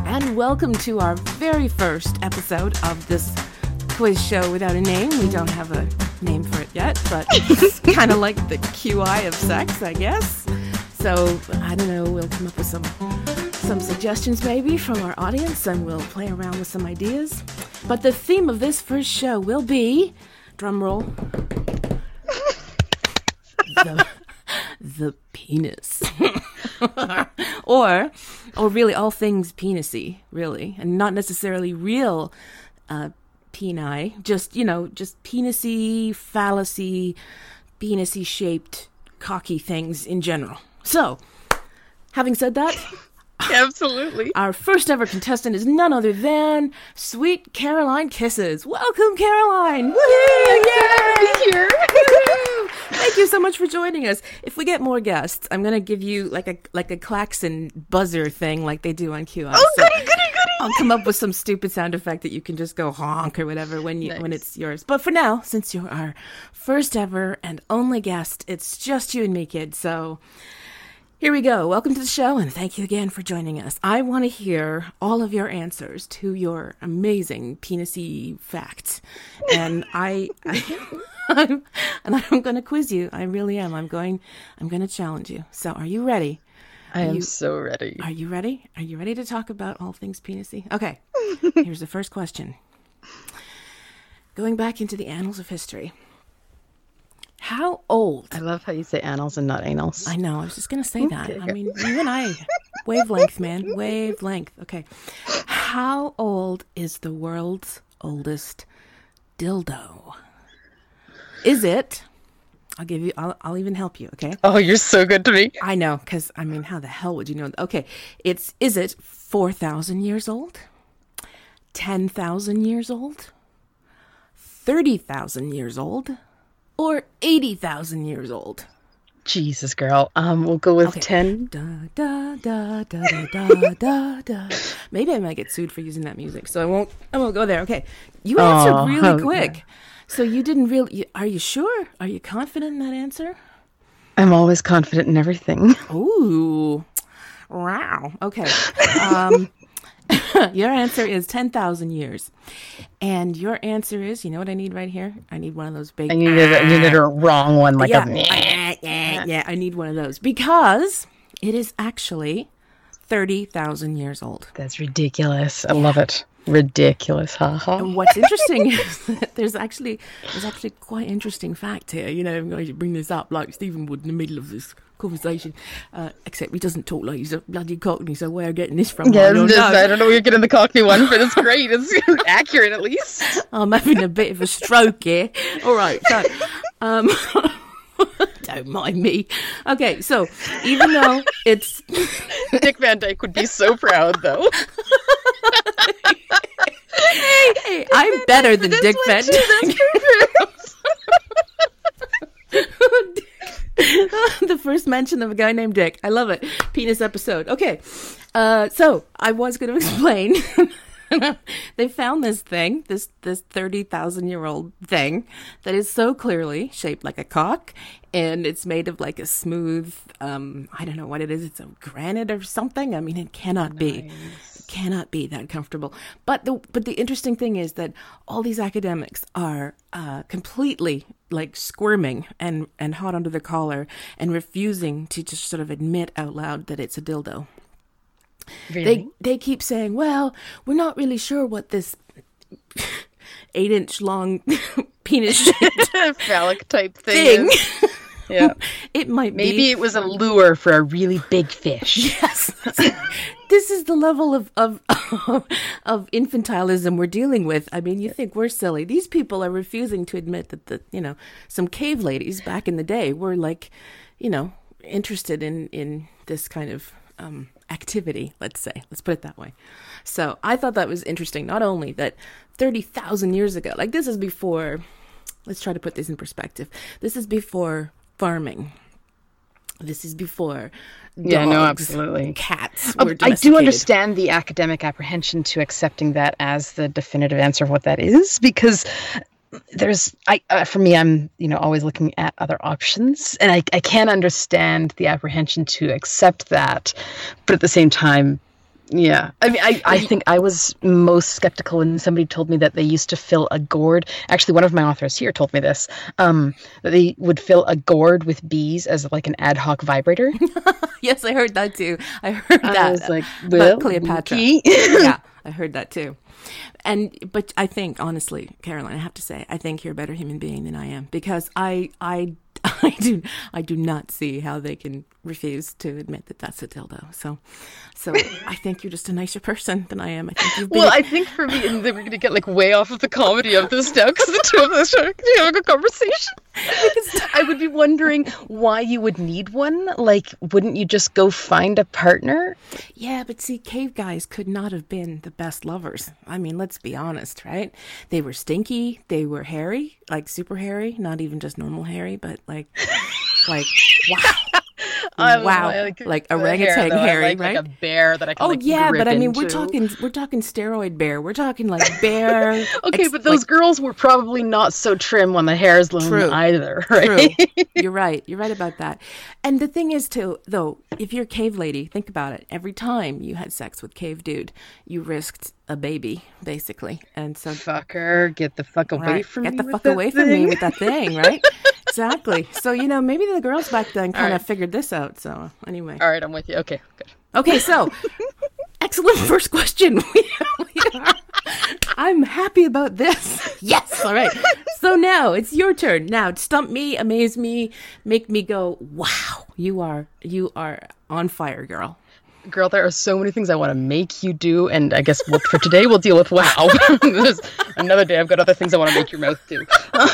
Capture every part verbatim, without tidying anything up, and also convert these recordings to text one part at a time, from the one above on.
and welcome to our very first episode of this quiz show without a name. We don't have a name for it yet, but it's kind of like the Q I of sex, I guess. So, I don't know, we'll come up with some some suggestions maybe from our audience, and we'll play around with some ideas. But the theme of this first show will be, drum roll, the, the penis. or, or really all things penis-y, really, and not necessarily real uh, peni, just, you know, just penis-y, phallus-y, penis-y shaped, cocky things in general. So, having said that, absolutely, our first ever contestant is none other than Sweet Caroline Kisses. Welcome, Caroline! Woohoo! Yay! Here. Woohoo! Thank you so much for joining us. If we get more guests, I'm gonna give you like a like a klaxon buzzer thing, like they do on Q I. Oh, so goody, goody, goody! I'll come up with some stupid sound effect that you can just go honk or whatever when you nice. when it's yours. But for now, since you're our first ever and only guest, it's just you and me, kid. So. Here we go. Welcome to the show, and thank you again for joining us. I want to hear all of your answers to your amazing penis-y facts, and I, I I'm, and I'm going to quiz you. I really am. I'm going. I'm going to challenge you. So, are you ready? I are am you, so ready. Are you ready? Are you ready to talk about all things penis-y? Okay. Here's the first question. Going back into the annals of history. How old? I love how you say annals and not anals. I know. I was just going to say that. Okay. I mean, you and I. Wavelength, man. Wavelength. Okay. How old is the world's oldest dildo? Is it? I'll give you, I'll, I'll even help you, okay? Oh, you're so good to me. I know, because, I mean, how the hell would you know? Okay. It's, is it four thousand years old? ten thousand years old? thirty thousand years old? Or eighty thousand years old? Jesus, girl. Um, we'll go with okay. ten. Da, da, da, da, da, da, da. Maybe I might get sued for using that music, so I won't. I won't go there. Okay, you answered oh, really oh, quick. Yeah. So you didn't really. Are you sure? Are you confident in that answer? I'm always confident in everything. Ooh, wow. Okay. Um, your answer is ten thousand years. And your answer is, you know what I need right here? I need one of those big... And you needed, you needed a wrong one, like yeah, a... Yeah, yeah, I need one of those. Because it is actually thirty thousand years old. That's ridiculous. I yeah. love it. Ridiculous. Ha ha. And what's interesting is that there's actually, there's actually quite interesting fact here. You know, I'm going to bring this up like Stephen would in the middle of this conversation, uh, except he doesn't talk like he's a bloody Cockney, so where are you getting this from? Yeah, I don't, just, know. I don't know where you're getting the Cockney one, but it's great. It's accurate at least. I'm having a bit of a stroke here. All right, so um, don't mind me. Okay, so even though it's Dick Van Dyke would be so proud, though. hey, hey, I'm better than Dick Van Dyke. The first mention of a guy named Dick. I love it. Penis episode. Okay. Uh, so I was going to explain. They found this thing, this this thirty thousand year old thing that is so clearly shaped like a cock, and it's made of like a smooth, um, I don't know what it is. It's a granite or something. I mean, it cannot nice. be. Cannot be that comfortable. But the but the interesting thing is that all these academics are uh, completely like squirming and, and hot under the collar and refusing to just sort of admit out loud that it's a dildo. Really? They they keep saying, well, we're not really sure what this eight inch long penis shaped phallic type thing. thing. Yeah. It might Maybe be. Maybe it was a lure for a really big fish. Yes. This is the level of, of of infantilism we're dealing with. I mean, you think we're silly. These people are refusing to admit that, the, you know, some cave ladies back in the day were like, you know, interested in, in this kind of um, activity, let's say. Let's put it that way. So I thought that was interesting. Not only that thirty thousand years ago, like this is before, let's try to put this in perspective. This is before farming. This is before dogs, yeah, no, absolutely. Cats uh, were I do understand the academic apprehension to accepting that as the definitive answer of what that is, because there's, I uh, for me, I'm, you know, always looking at other options, and I, I can understand the apprehension to accept that, but at the same time, Yeah. I mean, I, I think I was most skeptical when somebody told me that they used to fill a gourd. Actually, one of my authors here told me this, um, that they would fill a gourd with bees as like an ad hoc vibrator. Yes, I heard that too. I heard that. I was like, well, about Cleopatra. okay. Yeah, I heard that too. And but I think honestly, Caroline, I have to say, I think you're a better human being than I am, because I I I do I do not see how they can refuse to admit that that's a dildo. So so I think you're just a nicer person than I am. I think you've been. Well, I think for me, and then we're going to get like way off of the comedy of this now because the two of us are having a conversation. I would be wondering why you would need one. Like, wouldn't you just go find a partner? Yeah, but see, cave guys could not have been the best lovers. I mean, let's be honest, right? They were stinky. They were hairy, like super hairy, not even just normal hairy, but like, like, wow. Wow, like, like orangutan hair, hairy, like, right? Like a bear that I can. Oh like, yeah, grip but I mean, into. we're talking, we're talking steroid bear. We're talking like bear. Okay, ex- but those like, girls were probably not so trim on the hairs True. either, right? True. You're right. You're right about that. And the thing is, too, though, if you're a cave lady, think about it. Every time you had sex with cave dude, you risked a baby, basically. And so, fucker, get the fuck away right, from get me! the with fuck that away from thing. me with that thing, right? Exactly. So you know, maybe the girls back then kind of right. figured this out. So anyway. All right, I'm with you. Okay, good. Okay, so excellent first question. I'm happy about this. Yes. All right. So now it's your turn. Now stump me, amaze me, make me go, wow, you are you are on fire, girl. Girl, there are so many things I want to make you do, and I guess we'll, for today we'll deal with wow. There's another day I've got other things I want to make your mouth do.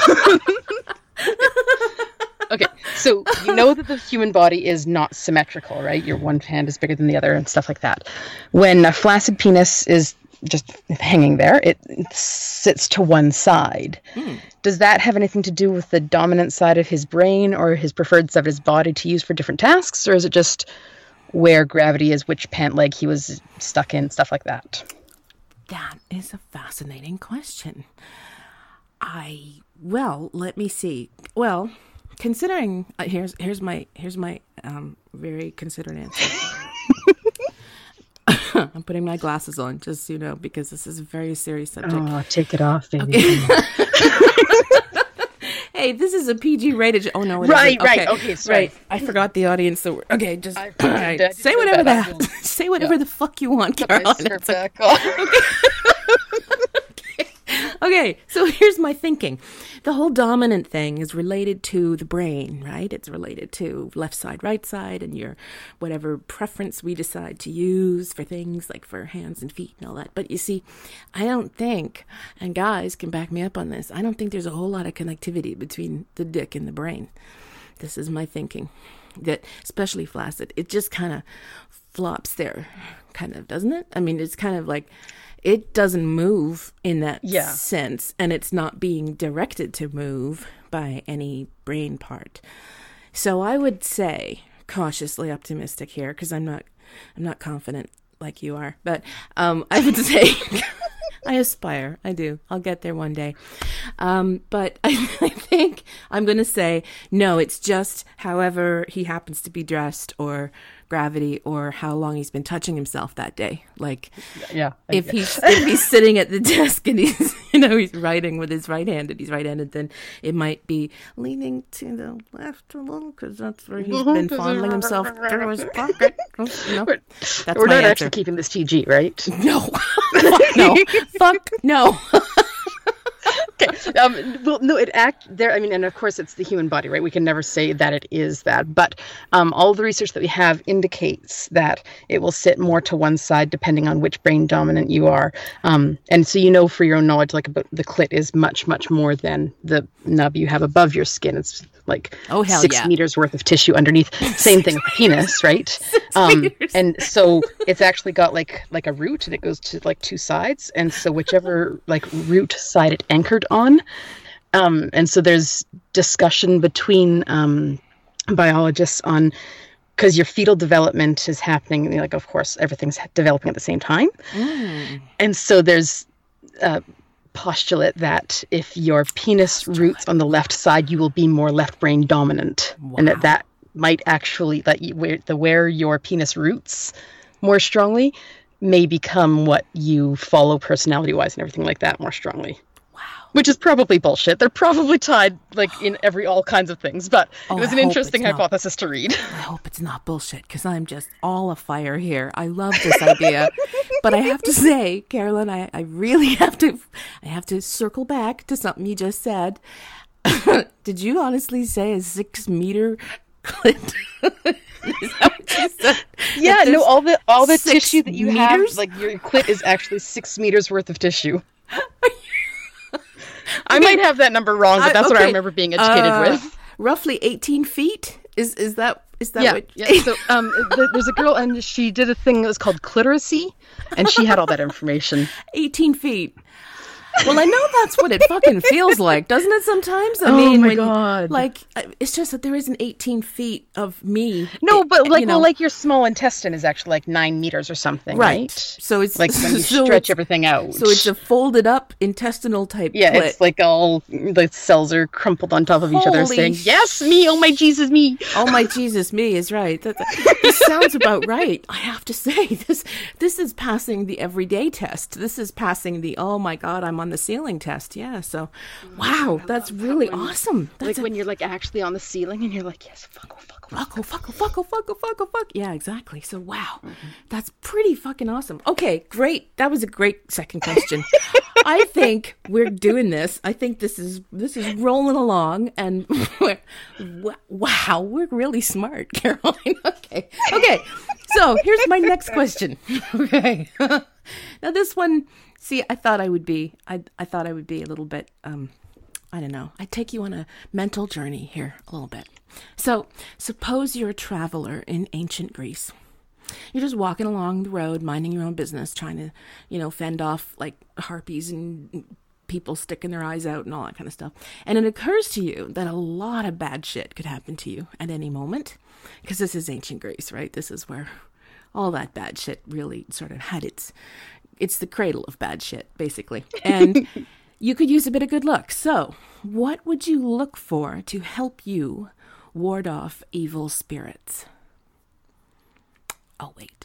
Okay, so you know that the human body is not symmetrical, right? Your one hand is bigger than the other and stuff like that. When a flaccid penis is just hanging there, it sits to one side. Hmm. Does that have anything to do with the dominant side of his brain or his preferred side of his body to use for different tasks, or is it just where gravity is, which pant leg he was stuck in, stuff like that? That is a fascinating question. I, well, let me see. Well, considering, uh, here's here's my here's my um, very considered answer. I'm putting my glasses on, just so you know, because this is a very serious subject. Oh, take it off, baby. Okay. Hey, this is a P G rated. Oh no, it right, isn't. Okay. right, okay, sorry. Right. I forgot the audience. So we're, okay, just I, all right. I Say whatever that. the say whatever yeah. the fuck you want, Put my Caroline. skirt It's like- back on. Okay, so here's my thinking. The whole dominant thing is related to the brain, right? It's related to left side, right side, and your whatever preference we decide to use for things like for hands and feet and all that. But you see, I don't think, and guys can back me up on this, I don't think there's a whole lot of connectivity between the dick and the brain. This is my thinking. That, especially flaccid, it just kind of flops there, kind of, doesn't it? I mean, it's kind of like... It doesn't move in that yeah. sense, and it's not being directed to move by any brain part. So I would say, cautiously optimistic here, because I'm not, I'm not confident like you are, but um, I would say, I aspire, I do. I'll get there one day. Um, but I, I think I'm going to say, no, it's just however he happens to be dressed, or gravity, or how long he's been touching himself that day. Like, yeah, if he's if he's sitting at the desk and he's you know he's writing with his right hand and he's right-handed, then it might be leaning to the left a little, because that's where he's been fondling himself through his pocket. You know, that's We're my not answer. actually keeping this P G, right? No, fuck no, fuck no. Okay. Um, well, no, it act there. I mean, and of course, it's the human body, right? We can never say that it is that, but um, all the research that we have indicates that it will sit more to one side depending on which brain dominant you are. Um, and so, you know, for your own knowledge, like about the clit is much, much more than the nub you have above your skin. It's like oh, hell six yeah. meters worth of tissue underneath. Same thing with the penis, right? Um, and so it's actually got like like a root, and it goes to like two sides. And so whichever like root side it anchored on. Um, and so there's discussion between um, biologists on, because your fetal development is happening, you know, like, of course, everything's developing at the same time. Mm. And so there's a postulate that if your penis roots on the left side, you will be more left brain dominant. Wow. And that that might actually, that you, where, the where your penis roots more strongly may become what you follow personality-wise and everything like that more strongly. Wow. Which is probably bullshit. They're probably tied like in every all kinds of things, but Oh, it was I an hope interesting it's not. hypothesis to read. I hope it's not bullshit because I'm just all afire here. I love this idea. But I have to say, Carolyn, I, I really have to I have to circle back to something you just said. Did you honestly say a six meter clit? Is that what you said? Yeah, That no, there's all the all the six tissue that you meters? have, like your clit is actually six meters worth of tissue. I might have that number wrong, but that's I- what I okay. remember being educated Uh, with. Roughly eighteen feet? Is is that is that Yeah, what yeah. So um, th- there's a girl, and she did a thing that was called Cliteracy, and she had all that information. eighteen feet? Well, I know that's what it fucking feels like, doesn't it? Sometimes. I Oh mean, my when, God. like uh, it's just that there isn't eighteen feet of me. No, It- but like, you know, well, like your small intestine is actually like nine meters or something, right? right. So it's Like when you so stretch it's- everything out. So it's a folded up intestinal type. yeah, clit. it's like all the cells are crumpled on top of each other, Holy saying, sh- "Yes, me, oh my Jesus, me." Oh my Jesus, me is right. That, that- this sounds about right. I have to say this. This is passing the everyday test. This is passing the oh my God, I'm on the ceiling test. Yeah. So, wow, that's really awesome. Like That's a, when you're like actually on the ceiling and you're like, "Yes, fuck, oh, fuck, oh, fuck, oh, fuck, oh, fuck, oh, fuck, oh, fuck, oh, fuck. Yeah, exactly. So, wow, that's pretty fucking awesome. Okay, great. That was a great second question. I think we're doing this. I think this is this is rolling along, and we're, wow, we're really smart, Caroline. Okay, okay. So here's my next question. Okay, now this one. See, I thought I would be. I I thought I would be a little bit. Um, I don't know. I'd take you on a mental journey here a little bit. So, suppose you're a traveler in ancient Greece. You're just walking along the road, minding your own business, trying to, you know, fend off like harpies and people sticking their eyes out and all that kind of stuff. And it occurs to you that a lot of bad shit could happen to you at any moment, because this is ancient Greece, right? This is where all that bad shit really sort of had its, it's the cradle of bad shit, basically. And you could use a bit of good luck. So, what would you look for to help you ward off evil spirits? Oh, wait.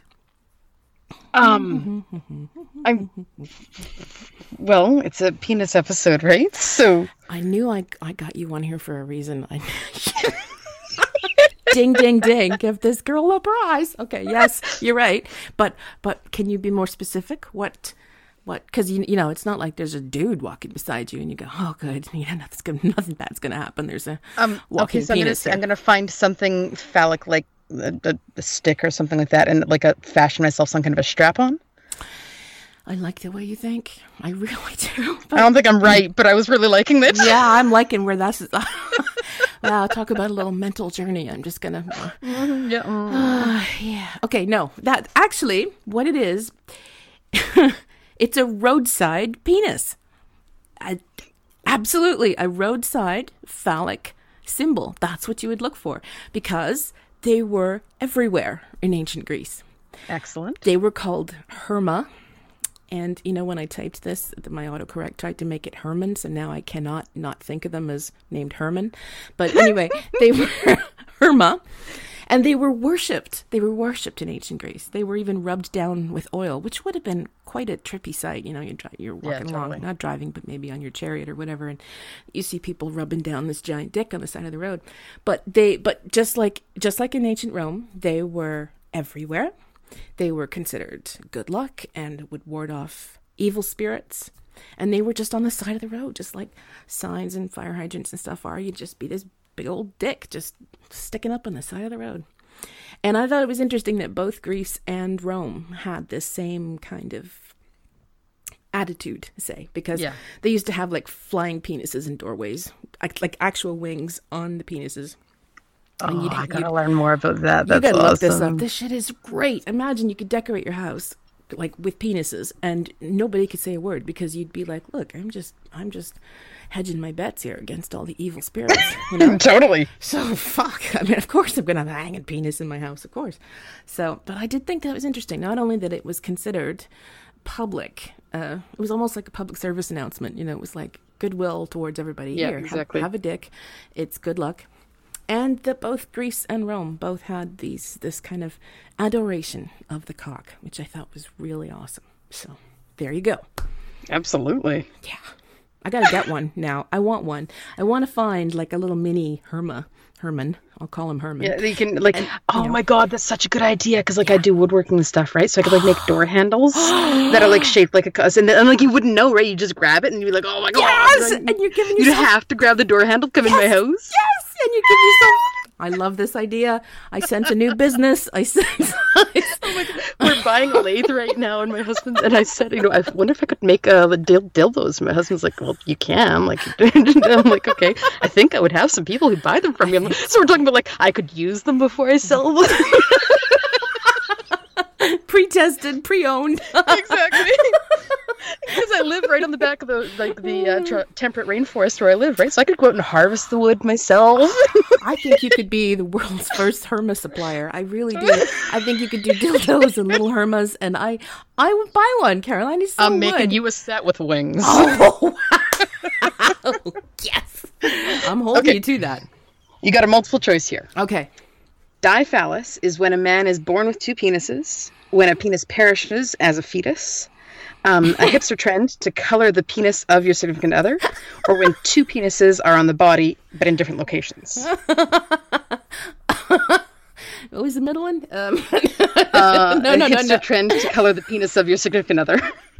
Um, I'm. Well, it's a penis episode, right? So I knew I, I got you on here for a reason. I Ding, ding, ding. Give this girl a prize. Okay, yes, you're right. But but can you be more specific? What, what? Because, you, you know, it's not like there's a dude walking beside you and you go, oh, good. Yeah, nothing's gonna, nothing bad's going to happen. There's a um, walking okay, so I'm gonna penis say, there. I'm gonna find something phallic, like a, a, a stick or something like that, and like a fashion myself some kind of a strap on. I like the way you think. I really do. I don't think I'm right, but I was really liking it. Yeah, I'm liking where that's. Wow, talk about a little mental journey. I'm just gonna. Mm, yeah. mm. Uh, yeah. Okay. No. That actually, what it is, it's a roadside penis. A, absolutely, a roadside phallic symbol. That's what you would look for, because they were everywhere in ancient Greece. Excellent. They were called Herma. And, you know, when I typed this, my autocorrect tried to make it Herman, so now I cannot not think of them as named Herman. But anyway, they were Herma, and they were worshipped. They were worshipped in ancient Greece. They were even rubbed down with oil, which would have been quite a trippy sight. You know, you're, dri- you're walking Yeah, totally. along, not driving, but maybe on your chariot or whatever, and you see people rubbing down this giant dick on the side of the road. But they, but just like just like in ancient Rome, they were everywhere. They were considered good luck and would ward off evil spirits. And they were just on the side of the road, just like signs and fire hydrants and stuff are. You'd just be this big old dick just sticking up on the side of the road. And I thought it was interesting that both Greece and Rome had this same kind of attitude, say, because Yeah. they used to have like flying penises in doorways, like, like actual wings on the penises. Oh, you'd- I gotta you'd- learn more about that. You That's gotta awesome. look this up. This shit is great. Imagine you could decorate your house like with penises, and nobody could say a word, because you'd be like, "Look, I'm just, I'm just hedging my bets here against all the evil spirits." You know. Totally. So fuck. I mean, of course I'm gonna have a hanging penis in my house, of course. So, but I did think that was interesting. Not only that it was considered public, uh, it was almost like a public service announcement. You know, it was like goodwill towards everybody. Yeah, Here, have- exactly. have a dick. It's good luck. and that both Greece and Rome both had these this kind of adoration of the cock, which I thought was really awesome. So there you go. Absolutely. Yeah. I gotta get one now. I want one. I want to find like a little mini Herma. Herman. I'll call him Herman. Yeah, you can like. And, oh you know, my god, that's such a good idea. Because like yeah. I do woodworking and stuff, right? So I could like make door handles that are like shaped like a cuss, and, and like you wouldn't know, right? You just grab it and you'd be like, oh my god. Yes, like, and you're giving yourself. You have to grab the door handle. Come yes, in my house. Yes, and you give yourself. I love this idea. I sense a new business. I sense. oh my god. We're buying a lathe right now, and my husband and I said, you know, I wonder if I could make uh, dil- dildos. My husband's like, well, you can. Like, I'm like, okay. I think I would have some people who buy them from me. Like, so we're talking about like I could use them before I sell them. Pre-tested, pre-owned. Exactly. Because I live right on the back of the like the uh, tra- temperate rainforest where I live, right? So I could go out and harvest the wood myself. I think you could be the world's first Herma supplier. I really do. I think you could do dildos and little Hermas, and I, I would buy one. Caroline, you so I'm would. making you a set with wings. Oh, wow. Yes. I'm holding okay. you to that. You got a multiple choice here. Okay. Diphallus is when a man is born with two penises, when a penis perishes as a fetus, um, a hipster trend to color the penis of your significant other, or when two penises are on the body but in different locations. What was the middle one? Um, uh, no, a no, hipster no, no. trend to color the penis of your significant other.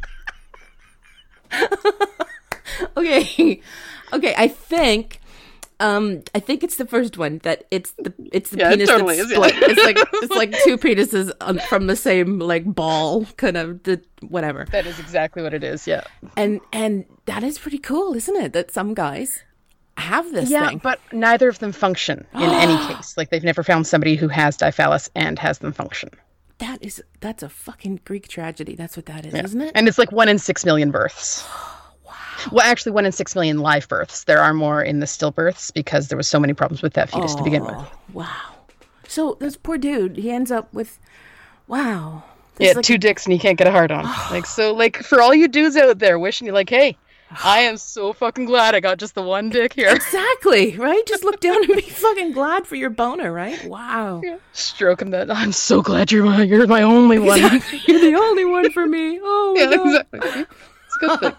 Okay. Okay, I think... Um, I think it's the first one that it's the it's the yeah, penis it totally that's is, split. Yeah. It's like it's like two penises on, from the same like ball, kind of the whatever. That is exactly what it is. Yeah, and and that is pretty cool, isn't it? That some guys have this yeah, thing. but neither of them function in any case. Like they've never found somebody who has diphallus and has them function. That is that's a fucking Greek tragedy. That's what that is, yeah. isn't it? And it's like one in six million births. Well, actually, one in six million live births. There are more in the stillbirths because there was so many problems with that fetus oh, to begin with. Wow. So this poor dude, he ends up with, wow. Yeah, like two a... dicks and he can't get a hard on. Like, so, like, for all you dudes out there wishing you like, hey, I am so fucking glad I got just the one dick here. Exactly, right? Just look down and be fucking glad for your boner, right? Wow. Yeah. Stroking that. I'm so glad you're my, you're my only one. Exactly. You're the only one for me. Oh, my yeah, God. Exactly. It's a good thing.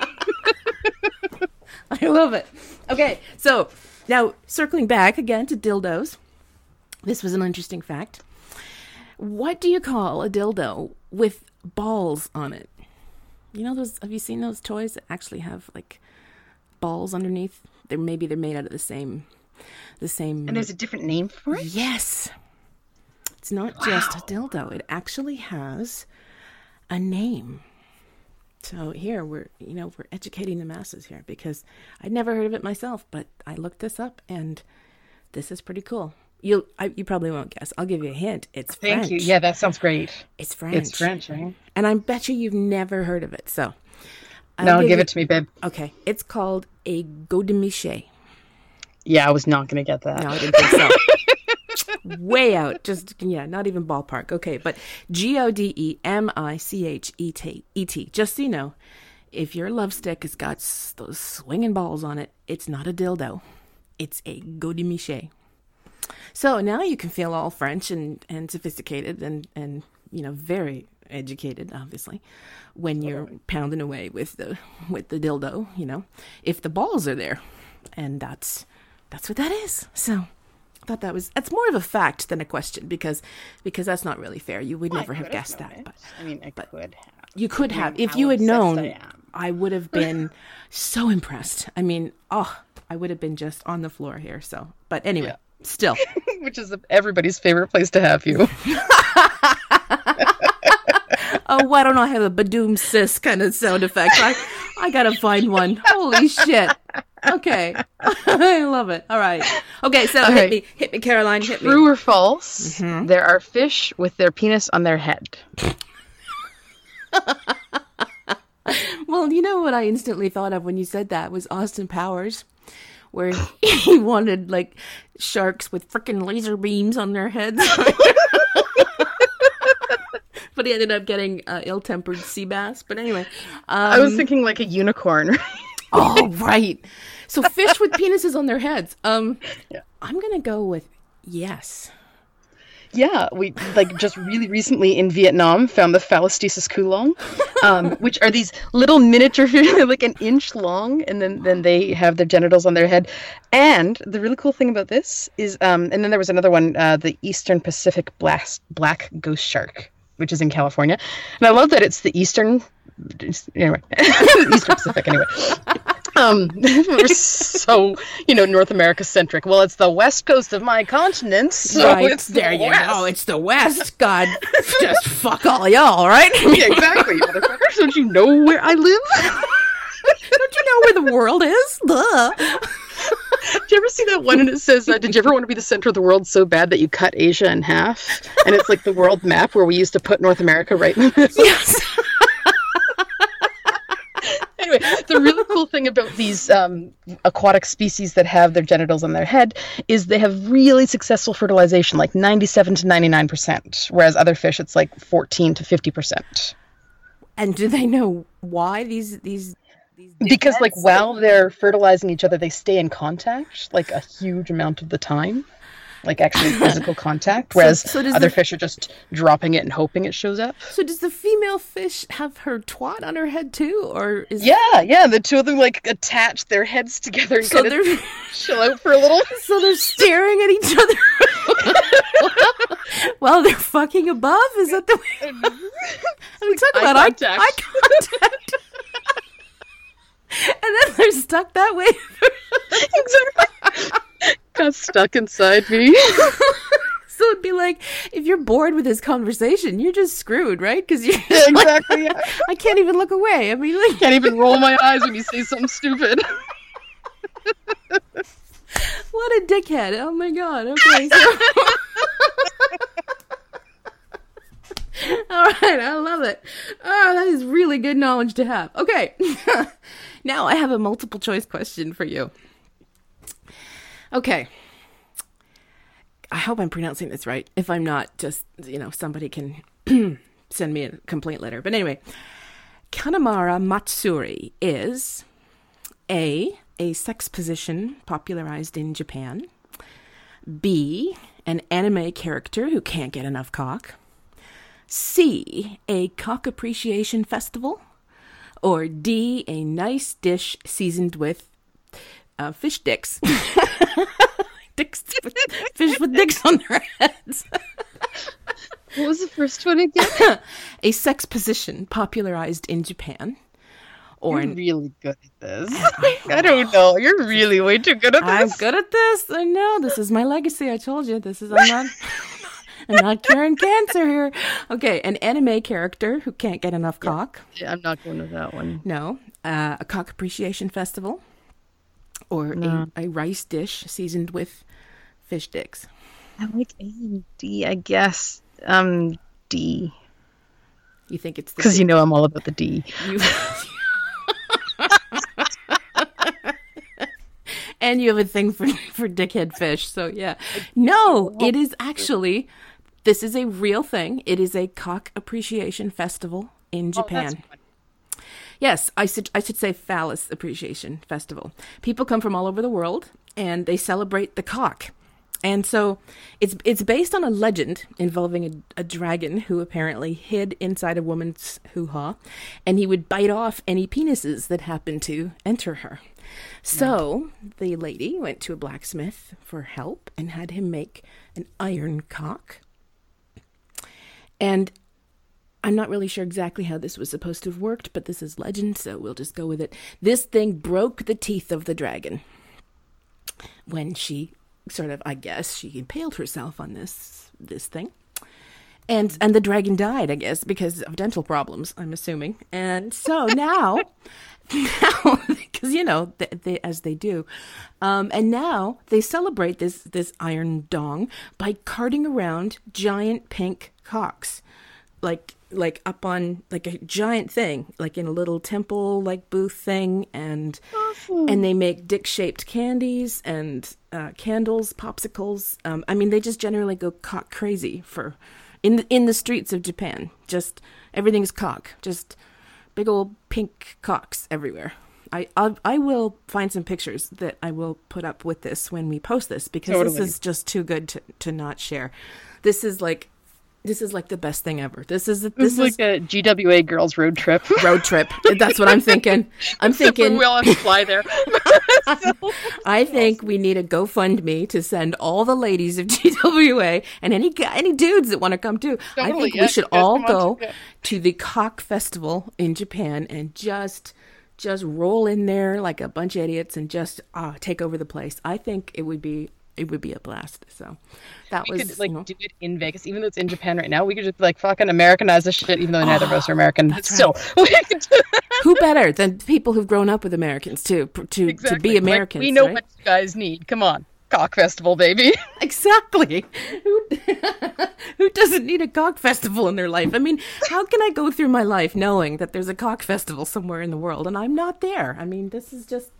I love it. Okay, so now circling back again to dildos. This was an interesting fact. What do you call a dildo with balls on it? You know those? Have you seen those toys that actually have like balls underneath? They're maybe they're made out of the same, the same. And there's a different name for it. Yes, it's not wow. just a dildo. It actually has a name. So here we're, you know, we're educating the masses here because I'd never heard of it myself, but I looked this up and this is pretty cool. You, I, you probably won't guess. I'll give you a hint. It's Thank French. you. Yeah, that sounds great. It's French. It's French, right? And I bet you you've never heard of it. So, I'll no, give, give you, it to me, babe. Okay, it's called a godemiche. Yeah, I was not going to get that. No, I didn't think so. Way out, just yeah, not even ballpark. Okay, but G O D E M I C H E T E T. Just so you know, if your love stick has got s- those swinging balls on it, it's not a dildo. It's a godemiche. So now you can feel all French and, and sophisticated and, and, you know, very educated, obviously, when you're pounding away with the with the dildo, you know, if the balls are there. And that's that's what that is. So I thought that was, that's more of a fact than a question because because that's not really fair. You would well, never have guessed that. It. But I mean, I but could have. You could I have. mean, if you had known, I, I would have been so impressed. I mean, oh, I would have been just on the floor here. So, but anyway, yeah. Still. Which is everybody's favorite place to have you. Oh, why don't I have a badoom sis kind of sound effect? I, I gotta find one. Holy shit. Okay. I love it. All right. Okay, so All hit right. me. Hit me, Caroline. Hit True me. or false, mm-hmm. There are fish with their penis on their head. Well, you know what I instantly thought of when you said that was Austin Powers, where he wanted, like, sharks with frickin' laser beams on their heads. But he ended up getting uh, ill-tempered sea bass. But anyway. Um, I was thinking like a unicorn. Oh, right. So fish with penises on their heads. Um, yeah. I'm going to go with yes. Yeah, we like just really recently in Vietnam found the Phallostesis Coulong, um, which are these little miniature, like an inch long, and then, then they have their genitals on their head. And the really cool thing about this is, um, and then there was another one, uh, the Eastern Pacific black, black ghost shark, which is in California. And I love that it's the Eastern, anyway, Eastern Pacific anyway. Um, we're so, you know, North America centric. Well, it's the west coast of my continent, so right. it's the there you west. go. It's the West. God, just fuck all y'all, right? Yeah, exactly, motherfuckers. Don't you know where I live? Don't you know where the world is? Duh. Did you ever see that one and it says, uh, did you ever want to be the center of the world so bad that you cut Asia in half? And it's like the world map where we used to put North America right in the middle. Yes. Anyway, the really cool thing about these um, aquatic species that have their genitals on their head is they have really successful fertilization, like ninety-seven to ninety-nine percent, whereas other fish, it's like fourteen to fifty percent. And do they know why these these? these Because, like, dickheads- while they're fertilizing each other, they stay in contact, like, a huge amount of the time. Like, actually physical contact, whereas So- so does other the- fish are just dropping it and hoping it shows up. So does the female fish have her twat on her head too, or is Yeah, yeah, the two of them, like, attach their heads together and so kind they're of chill out for a little. so they're staring at each other while they're fucking above? Is that the way? I mean, talk eye about eye contact. eye contact. And then they're stuck that way. Exactly. Got stuck inside me. So it'd be like, if you're bored with this conversation, you're just screwed, right? Because you're Yeah, exactly. Yeah. I can't even look away. I mean, like, Can't even roll my eyes when you say something stupid. what a dickhead. Oh my god. Okay. So... All right. I love it. Oh, that is really good knowledge to have. Okay. Now I have a multiple choice question for you. Okay. I hope I'm pronouncing this right. If I'm not, just, you know, somebody can send me a complaint letter. But anyway, Kanamara Matsuri is A, a sex position popularized in Japan, B, an anime character who can't get enough cock, C, a cock appreciation festival, or D, a nice dish seasoned with uh, fish dicks. Dicks with, fish with dicks on their heads. What was the first one again? A sex position popularized in Japan. Or You're an, really good at this. I don't know. You're really way too good at I'm this. good at this. I know. This is my legacy. I told you. This is, I'm not, I'm not curing cancer here. Okay. An anime character who can't get enough cock. Yeah, I'm not going to that one. No. Uh, a cock appreciation festival. Or No. a, a rice dish seasoned with fish dicks. I like A and D, I guess. Um, D. You think it's the Because you know I'm all about the D. You... And you have a thing for, for dickhead fish, so yeah. No, it is actually, this is a real thing. It is a cock appreciation festival in Japan. Oh, Yes, I should, I should say phallus appreciation festival. People come from all over the world, and they celebrate the cock. And so it's it's based on a legend involving a, a dragon who apparently hid inside a woman's hoo-ha, and he would bite off any penises that happened to enter her. So the lady went to a blacksmith for help and had him make an iron cock. And I'm not really sure exactly how this was supposed to have worked, but this is legend, so we'll just go with it. This thing broke the teeth of the dragon when she sort of, I guess, she impaled herself on this this thing. And and the dragon died, I guess, because of dental problems, I'm assuming. And so now, now, because, you know, they, they, as they do, um, and now they celebrate this, this iron dong by carting around giant pink cocks, like like up on like a giant thing, like in a little temple like booth thing, and Awesome. and they make dick shaped candies and uh, candles, popsicles. Um, I mean, they just generally go cock crazy for in the, in the streets of Japan. Just everything's cock, just big old pink cocks everywhere. I I'll, I will find some pictures that I will put up with this when we post this, because totally. This is just too good to, to not share. This is like this is like the best thing ever. This is this it's is like a G W A girls road trip. Road trip. That's what I'm thinking. I'm thinking we'll have to fly there. so, I think awesome. We need a GoFundMe to send all the ladies of G W A and any any dudes that want to come too. Totally, I think yeah, we should all go to, yeah. to the Cock Festival in Japan and just just roll in there like a bunch of idiots and just uh, take over the place. I think it would be it would be a blast. So that we was could, like you know, do it in Vegas, even though it's in Japan right now. We could just like fucking Americanize this shit, even though neither of us are American. That's so right. we could do who better than people who've grown up with Americans too to exactly. to be Americans? Like, we know right? what you guys need. Come on, Cock Festival, baby. Exactly. Who, who doesn't need a cock festival in their life? I mean, how can I go through my life knowing that there's a cock festival somewhere in the world and I'm not there? I mean, this is just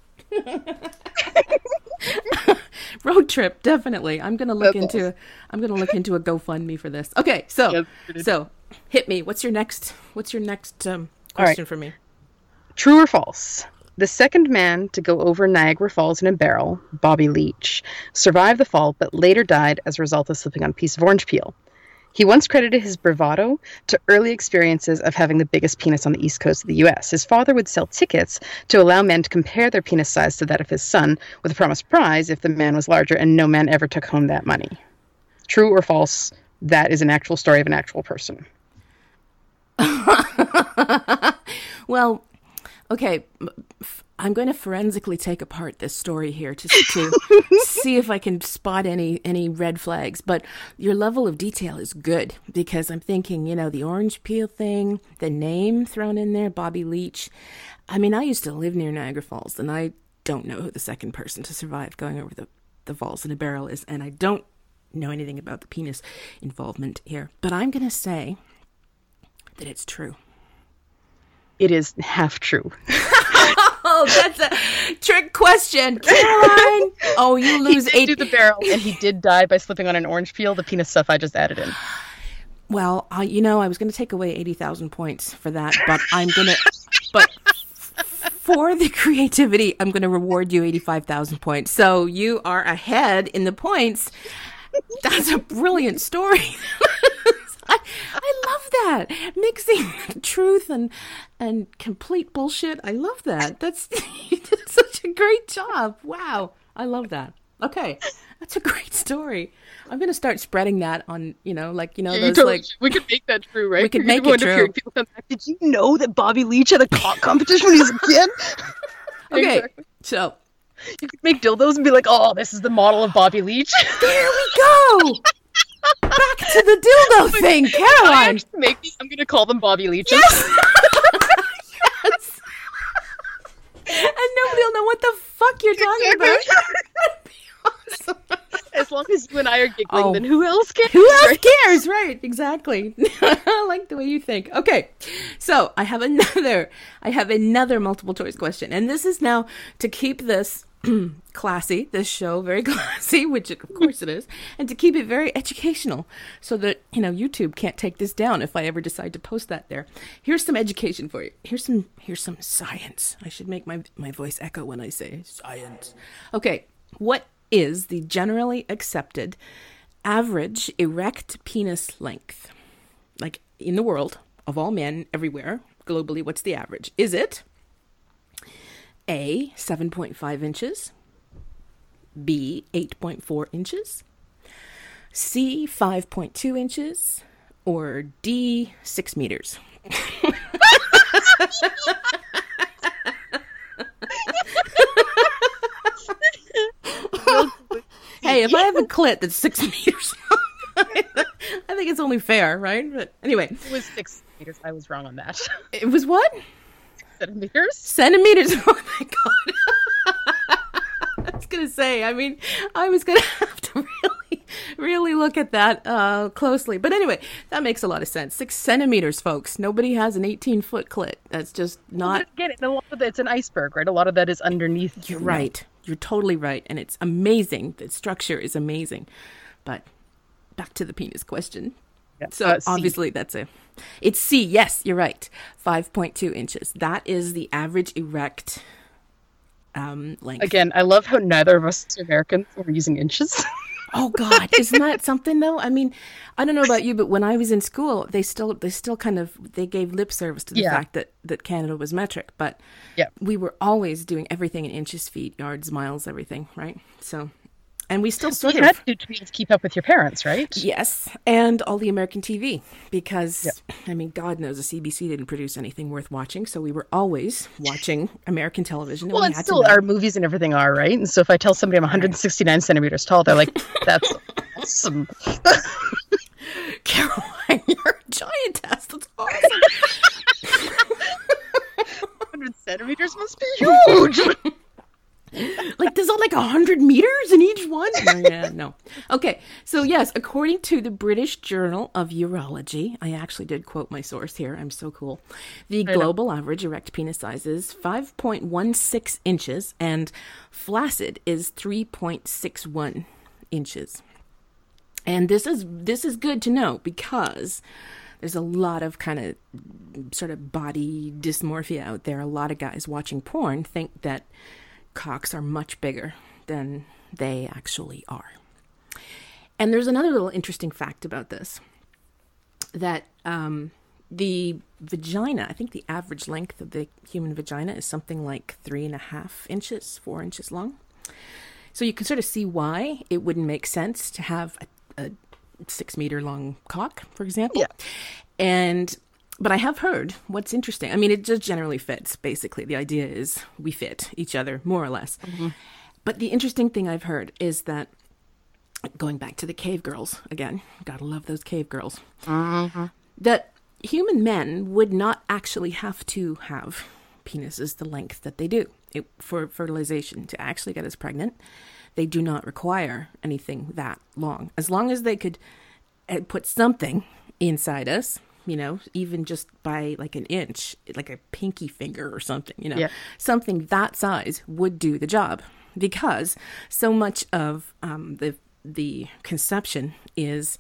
road trip, definitely. I'm gonna look That's into awesome. I'm gonna look into a GoFundMe for this. Okay, so yep. so hit me. What's your next? What's your next um, question right. for me? True or false? The second man to go over Niagara Falls in a barrel, Bobby Leach, survived the fall but later died as a result of slipping on a piece of orange peel. He once credited his bravado to early experiences of having the biggest penis on the east coast of the U S. His father would sell tickets to allow men to compare their penis size to that of his son, with a promised prize if the man was larger, and no man ever took home that money. True or false? That is an actual story of an actual person. Well, okay, I'm going to forensically take apart this story here to, to see if I can spot any any red flags. But your level of detail is good, because I'm thinking, you know, the orange peel thing, the name thrown in there, Bobby Leach. I mean, I used to live near Niagara Falls, and I don't know who the second person to survive going over the, the falls in a barrel is, and I don't know anything about the penis involvement here. But I'm going to say that it's true. It is half true. Oh, that's a trick question, Caroline. Oh, you lose he did eight. Do the barrel, and he did die by slipping on an orange peel. The penis stuff I just added in. Well, uh, you know, I was going to take away eighty thousand points for that, but I'm gonna. But for the creativity, I'm going to reward you eighty-five thousand points. So you are ahead in the points. That's a brilliant story. I, I love that. Mixing truth and and complete bullshit. I love that. That's you did such a great job. Wow. I love that. Okay. That's a great story. I'm going to start spreading that on, you know, like, you know, yeah, those totally, like... We could make that true, right? We could make it true. Did you know that Bobby Leach had a cock competition when he was a kid? Okay. Exactly. So... You could make dildos and be like, oh, this is the model of Bobby Leach. There we go! Back to the dildo thing, Caroline. Make these, I'm going to call them Bobby Leaches. Yes. Yes. And nobody will know what the fuck you're talking exactly. about. That'd be awesome. As long as you and I are giggling, oh. then who else cares? Who else right? cares? Right, exactly. I like the way you think. Okay, so I have another. I have another multiple choice question, and this is now to keep this classy, this show very classy, which of course it is, and to keep it very educational, so that, you know, YouTube can't take this down if I ever decide to post that there. Here's some education for you. Here's some. Here's some science. I should make my my voice echo when I say science. Okay, what is the generally accepted average erect penis length? Like, in the world, of all men, everywhere, globally, what's the average? Is it A, seven point five inches, B, eight point four inches, C, five point two inches, or D, six meters? Hey, if I have a clit that's six meters long, I think it's only fair, right? But anyway. It was six meters. I was wrong on that. It was what? Centimeters? Centimeters. Oh my god. I was going to say, I mean, I was going to have to really, really look at that uh, closely. But anyway, that makes a lot of sense. Six centimeters, folks. Nobody has an eighteen-foot clit. That's just not... Well, get it. A lot of it's an iceberg, right? A lot of that is underneath. You're right. You're totally right. And it's amazing. The structure is amazing. But back to the penis question. Yeah. So uh, obviously that's a... It's C. Yes, you're right. five point two inches. That is the average erect um, length. Again, I love how neither of us are Americans. We're using inches. Oh God, isn't that something though? I mean, I don't know about you, but when I was in school, they still they still kind of they gave lip service to the Yeah. fact that, that Canada was metric, but Yeah. we were always doing everything in inches, feet, yards, miles, everything, right? So, and we still sort You of had to do to keep up with your parents, right? yes, and all the American T V because Yep. I mean, God knows the C B C didn't produce anything worth watching, so we were always watching American television. And Well, we and had still to know. our movies and everything are, right? And so if I tell somebody I'm one hundred sixty-nine centimeters tall, they're like, that's awesome. Caroline, you're a giantess. That's awesome. one hundred centimeters must be huge. Like there's all like a hundred meters in each one. No, yeah, no. Okay, so yes, according to the British Journal of Urology, I actually did quote my source here. I'm so cool. The global average erect penis size is five point one six inches, and flaccid is three point six one inches. And this is this is good to know because there's a lot of kind of sort of body dysmorphia out there. A lot of guys watching porn think that cocks are much bigger than they actually are. And there's another little interesting fact about this, that um, the vagina, I think the average length of the human vagina is something like three and a half inches, four inches long. So you can sort of see why it wouldn't make sense to have a, a six meter long cock, for example. Yeah. And but I have heard what's interesting. I mean, it just generally fits, basically. The idea is we fit each other, more or less. Mm-hmm. But the interesting thing I've heard is that, going back to the cave girls, again, gotta love those cave girls, mm-hmm. that human men would not actually have to have penises the length that they do it, for fertilization to actually get us pregnant. They do not require anything that long. As long as they could put something inside us, you know, even just by like an inch, like a pinky finger or something, you know, Yeah. something that size would do the job, because so much of um, the the conception is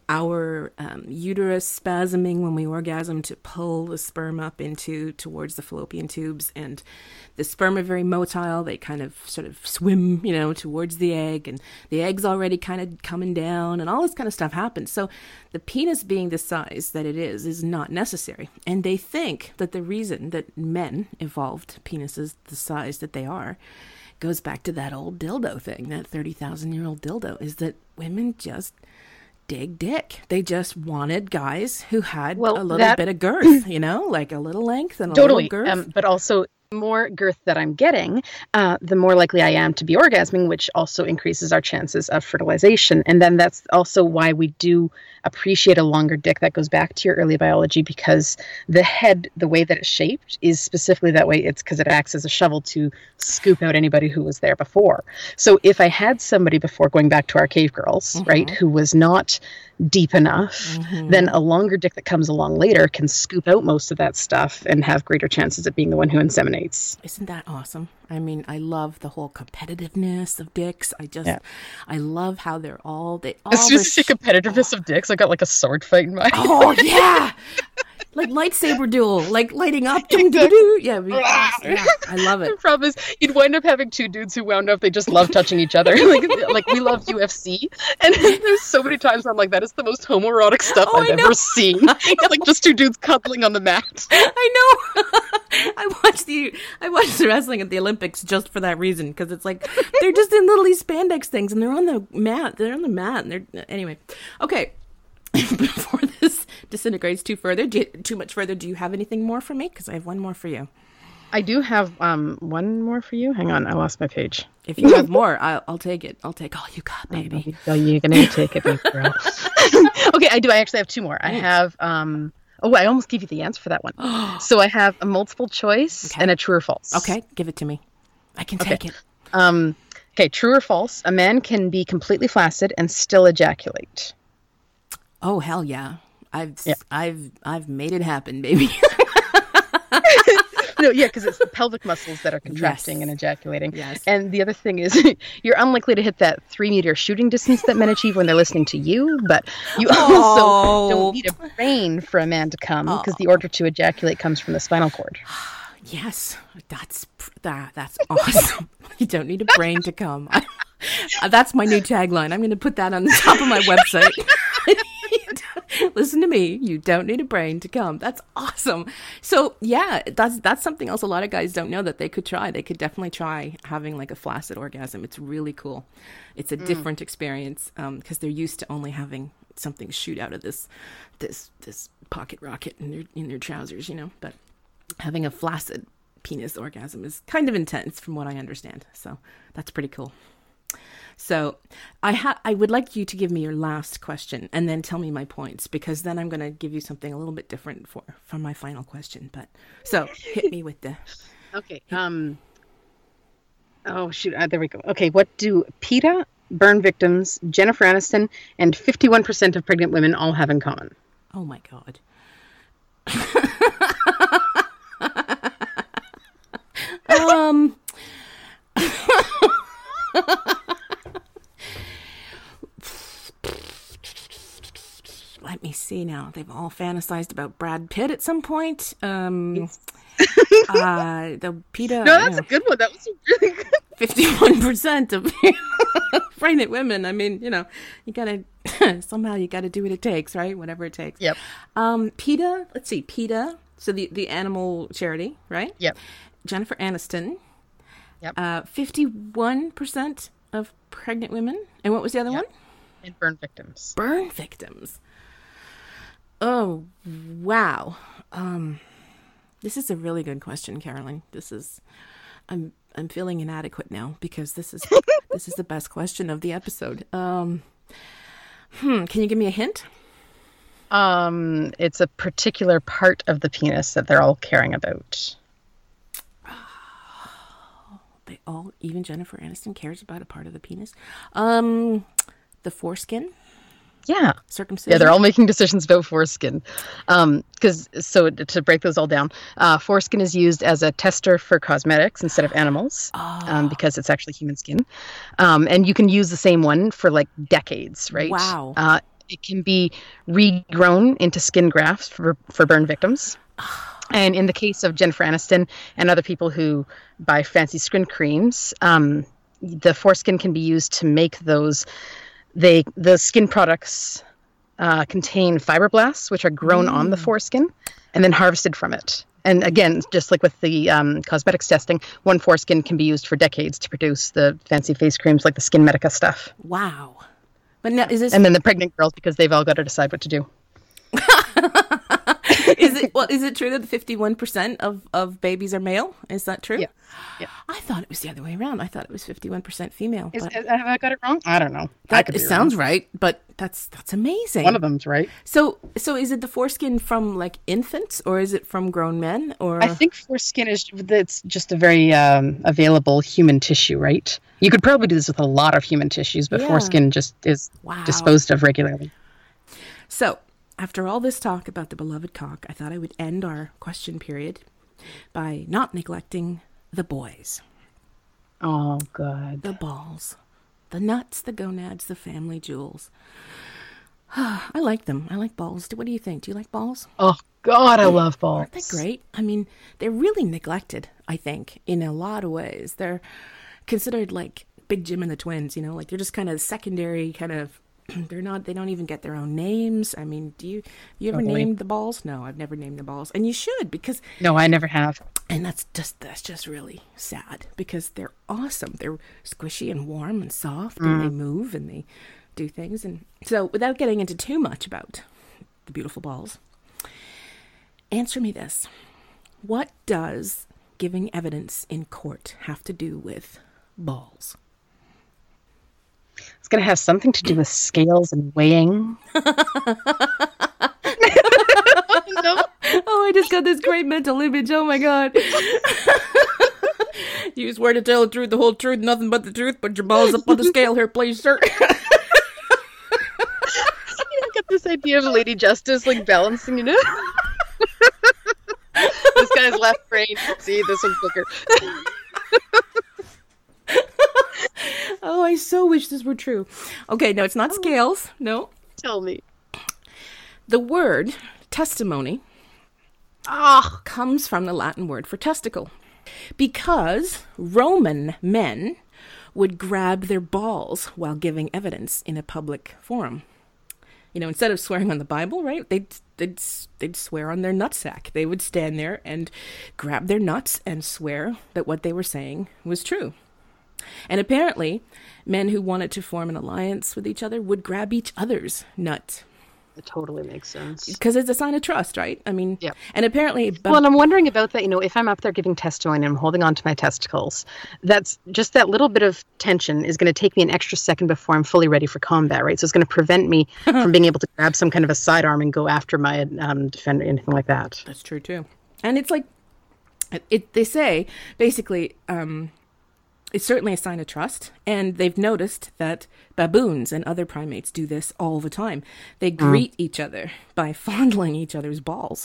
our um, uterus spasming when we orgasm to pull the sperm up into towards the fallopian tubes, and the sperm are very motile. They kind of sort of swim, you know, towards the egg, and the egg's already kind of coming down, and all this kind of stuff happens. So the penis being the size that it is is not necessary. And they think that the reason that men evolved penises the size that they are goes back to that old dildo thing, that thirty thousand year old dildo, is that women just dig dick. They just wanted guys who had Well, a little that- bit of girth, you know, like a little length and a Totally. little girth. Um, but also, the more girth that I'm getting, uh, the more likely I am to be orgasming, which also increases our chances of fertilization. And then that's also why we do appreciate a longer dick. That goes back to your early biology, because the head, the way that it's shaped, is specifically that way. It's because it acts as a shovel to scoop out anybody who was there before. So if I had somebody before, going back to our cave girls, Mhm. right, who was not deep enough, Mhm. then a longer dick that comes along later can scoop out most of that stuff and have greater chances of being the one who inseminates. Isn't that awesome? I mean, I love the whole competitiveness of dicks. I just, Yeah. I love how they're all, they all. As soon as are you say competitiveness of dicks, I got like a sword fight in my head. Oh yeah, like lightsaber duel, like lighting up. Doo, doo, doo. Yeah, we, yeah, I love it. The problem is, you'd wind up having two dudes who wound up, they just love touching each other. like, like we love U F C. And there's so many times I'm like, that is the most homoerotic stuff Oh, I've I know. ever seen. It's like just two dudes cuddling on the mat. I know. I watched the I watched the wrestling at the Olympics just for that reason, because it's like they're just in little these spandex things and they're on the mat. They're on the mat and they're anyway. Okay. Before this disintegrates too further, do you, too much further, do you have anything more for me? Because I have one more for you. I do have um one more for you. Hang on, I lost my page. If you have more, I'll, I'll take it. I'll take all you got, baby. Oh, you're gonna take it, big girl. Okay, I do. I actually have two more. I have um. Oh, I almost gave you the answer for that one. So I have a multiple choice Okay. and a true or false. Okay, give it to me. I can take it. Um. Okay, true or false? A man can be completely flaccid and still ejaculate. Oh hell yeah! I've Yeah. I've I've made it happen, baby. No, yeah, because it's the pelvic muscles that are contracting Yes. and ejaculating. Yes. And the other thing is, you're unlikely to hit that three meter shooting distance that men achieve when they're listening to you, but you also Oh. don't need a brain for a man to come, because the order to ejaculate comes from the spinal cord. Yes, that's that. That's awesome. You don't need a brain to come. I, that's my new tagline. I'm going to put that on the top of my website. Listen to me. You don't need a brain to come. That's awesome. So yeah, that's that's something else a lot of guys don't know that they could try. They could definitely try having like a flaccid orgasm. It's really cool. It's a mm. different experience because um, they're used to only having something shoot out of this this this pocket rocket in their in their trousers, you know. But having a flaccid penis orgasm is kind of intense from what I understand. So that's pretty cool. So I ha- I would like you to give me your last question and then tell me my points, because then I'm going to give you something a little bit different for, for my final question. But so hit me with the... Okay. Um. Oh, shoot. Uh, there we go. Okay. What do PETA, burn victims, Jennifer Aniston, and fifty-one percent of pregnant women all have in common? Oh, my God. um... Let me see now. They've all fantasized about Brad Pitt at some point. Um, uh, the PETA. No, that's you know, a good one. That was really good. fifty-one percent of pregnant women. I mean, you know, you gotta somehow you gotta do what it takes, right? Whatever it takes. Yep. Um, PETA. Let's see, PETA. So the the animal charity, right? Yep. Jennifer Aniston. Yep. Uh, fifty-one percent of pregnant women. And what was the other yep. one? And burn victims. Burn victims. Oh, wow. Um, this is a really good question, Carolyn. This is, I'm, I'm feeling inadequate now because this is, this is the best question of the episode. Um, hmm. Can you give me a hint? Um, it's a particular part of the penis that they're all caring about. Oh, they all, even Jennifer Aniston cares about a part of the penis. Um, the foreskin. Yeah. Circumcision. Yeah, they're all making decisions about foreskin. Um, because so to break those all down, uh, foreskin is used as a tester for cosmetics instead of animals, oh. um, because it's actually human skin. Um, and you can use the same one for like decades, right? Wow. Uh, it can be regrown into skin grafts for for burn victims. And in the case of Jennifer Aniston and other people who buy fancy skin creams, um, the foreskin can be used to make those. They the skin products uh, contain fibroblasts, which are grown mm. on the foreskin and then harvested from it. And again, just like with the um, cosmetics testing, one foreskin can be used for decades to produce the fancy face creams like the Skin Medica stuff. Wow. But now, is this... And then the pregnant girls, because they've all got to decide what to do. Is it well? Is it true that fifty-one percent of, of babies are male? Is that true? Yeah. yeah. I thought it was the other way around. I thought it was fifty-one percent female. Is, but have I got it wrong? I don't know. That it sounds wrong. Right, but that's that's amazing. One of them's right. So so is it the foreskin from like infants, or is it from grown men? Or I think foreskin is it's just a very um, available human tissue, right? You could probably do this with a lot of human tissues, but yeah. foreskin just is wow. disposed of regularly. So. After all this talk about the beloved cock, I thought I would end our question period by not neglecting the boys. Oh, God. The balls. The nuts, the gonads, the family jewels. I like them. I like balls. What do you think? Do you like balls? Oh, God, I love balls. Aren't they great? I mean, they're really neglected, I think, in a lot of ways. They're considered like Big Jim and the Twins, you know, like they're just kind of secondary kind of. They're not, they don't even get their own names. I mean, do you, you ever totally. named the balls? No, I've never named the balls. And you should, because. No, I never have. And that's just, that's just really sad because they're awesome. They're squishy and warm and soft mm. and they move and they do things. And so without getting into too much about the beautiful balls, answer me this. What does giving evidence in court have to do with balls? It's going to have something to do with scales and weighing. No. Oh, I just got this great mental image. Oh, my God. You swear to tell the truth, the whole truth, nothing but the truth. Put your balls up on the scale here, please, sir. I got this idea of Lady Justice, like, balancing, you know? This guy's left brain. See, this one's quicker. Oh, I so wish this were true. Okay, no, it's not scales. No. Tell me. The word testimony Ah, comes from the Latin word for testicle. Because Roman men would grab their balls while giving evidence in a public forum. You know, instead of swearing on the Bible, right, they'd, they'd, they'd swear on their nutsack. They would stand there and grab their nuts and swear that what they were saying was true. And apparently, men who wanted to form an alliance with each other would grab each other's nuts. it totally makes sense. Because it's a sign of trust, right? I mean, Yep. and apparently... Well, and I'm wondering about that, you know, if I'm up there giving testimony and I'm holding on to my testicles, that's just that little bit of tension is going to take me an extra second before I'm fully ready for combat, right? So it's going to prevent me from being able to grab some kind of a sidearm and go after my um, defender, anything like that. That's true, too. And it's like, it. they say, basically... Um, It's certainly a sign of trust, and they've noticed that baboons and other primates do this all the time. They greet mm. each other by fondling each other's balls.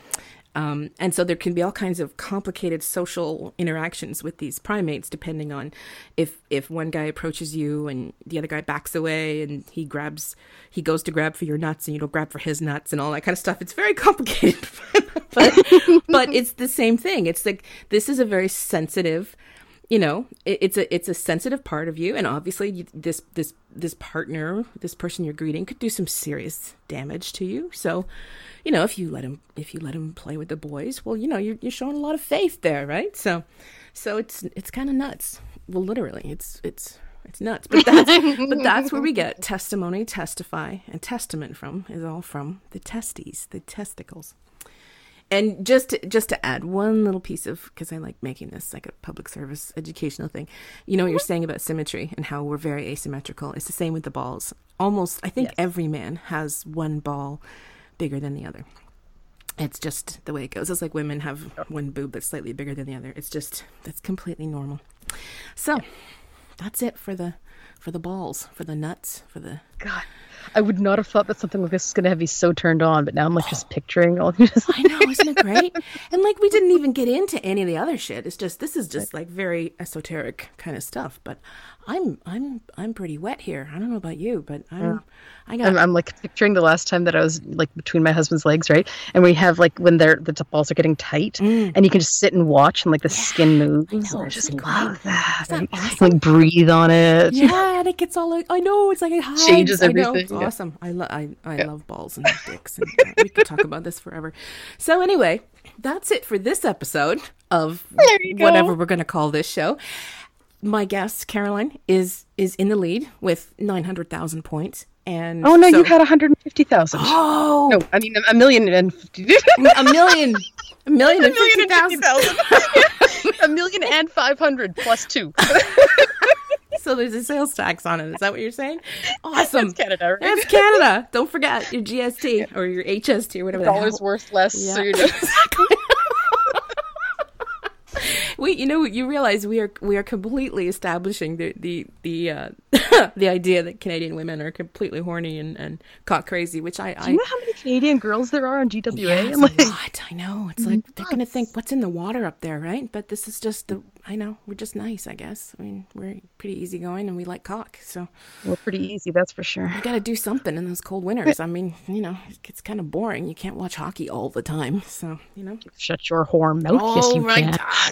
Um, and so there can be all kinds of complicated social interactions with these primates, depending on if if one guy approaches you and the other guy backs away and he grabs, he goes to grab for your nuts and you don't grab for his nuts and all that kind of stuff. It's very complicated, but, but it's the same thing. It's like, this is a very sensitive... You know, it, it's a it's a sensitive part of you, and obviously you, this this this partner, this person you're greeting, could do some serious damage to you. So, you know, if you let him if you let him play with the boys, well, you know, you're you're showing a lot of faith there, right? So, so it's it's kind of nuts. Well, literally, it's it's it's nuts. But that's but that's where we get testimony, testify, and testament from. Is all from the testes, the testicles. And just to, just to add one little piece of, because I like making this like a public service educational thing, you know what you're saying about symmetry and how we're very asymmetrical. It's the same with the balls. Almost, I think yes. every man has one ball bigger than the other. It's just the way it goes. It's like women have one boob that's slightly bigger than the other. It's just, that's completely normal. So yeah. that's it for the for the balls, for the nuts, for the... God. I would not have thought that something like this is going to have me so turned on, but now I'm like oh. just picturing all this. I know, isn't it great? And like we didn't even get into any of the other shit. It's just this is just like very esoteric kind of stuff. But I'm I'm I'm pretty wet here. I don't know about you, but I'm yeah. I got. I'm, I'm like picturing the last time that I was like between my husband's legs, right? And we have like when they're the balls are getting tight, mm. and you can just sit and watch, and like the yeah, skin moves. I, know, I just love that. that awesome? Like breathe on it. Yeah, and it gets all like I know it's like it hides. Changes everything. I know, it's yeah. awesome. I love I I yeah. love balls and dicks, and uh, we could talk about this forever. So anyway, that's it for this episode of whatever we're going to call this show. My guest Caroline is is in the lead with nine hundred thousand points. And oh no, so, you had one hundred fifty thousand. Oh no, I mean a million and fifty. a million, a million and fifty thousand. A million and five hundred plus two. So there's a sales tax on it. Is that what you're saying? Awesome. That's Canada. Right? That's Canada. Don't forget your G S T or your H S T or whatever. Dollars worth less. Yeah. So you know. Exactly. We, you know, you realize we are we are completely establishing the the the uh, the idea that Canadian women are completely horny and, and cock crazy, which I, I do you know how many Canadian girls there are on G W A? Yeah, it's like, a lot. I know. It's like they're gonna think what's in the water up there, right? But this is just the. I know we're just nice, I guess. I mean, we're pretty easygoing and we like cock, so we're pretty easy, that's for sure. You got to do something in those cold winters. I mean, you know, it gets kind of boring. You can't watch hockey all the time, so you know. Shut your whore mouth. Oh, yes, you right.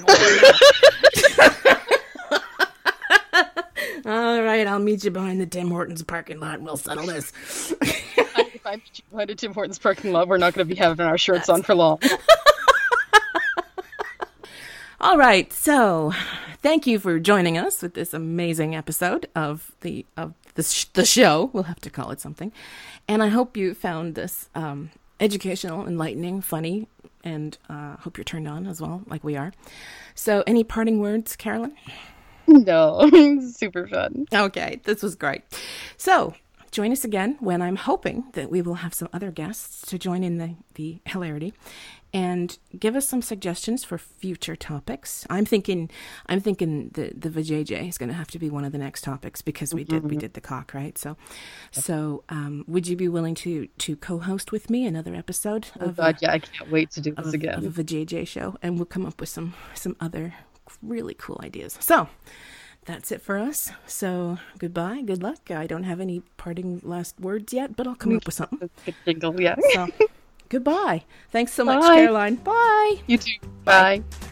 can. All right, I'll meet you behind the Tim Hortons parking lot and we'll settle this. If I meet you behind a Tim Hortons parking lot, we're not going to be having our shirts That's... on for long. All right, so thank you for joining us with this amazing episode of the of the, sh- the show. We'll have to call it something. And I hope you found this um, educational, enlightening, funny, and uh, hope you're turned on as well, like we are. So any parting words, Carolyn? No, super fun. Okay, this was great. So join us again when I'm hoping that we will have some other guests to join in the, the hilarity. And give us some suggestions for future topics. I'm thinking, I'm thinking the the vajayjay is going to have to be one of the next topics because we did we did the cock, right? So, so um, would you be willing to to co-host with me another episode? Oh of, God, uh, yeah, I can't wait to do this of, again. Of a vajayjay show, and we'll come up with some some other really cool ideas. So. That's it for us. So goodbye, good luck. I don't have any parting last words yet, but I'll come up with something. Good jingle, yeah. So Goodbye. Thanks so much, Bye. Caroline. Bye. You too. Bye. Bye.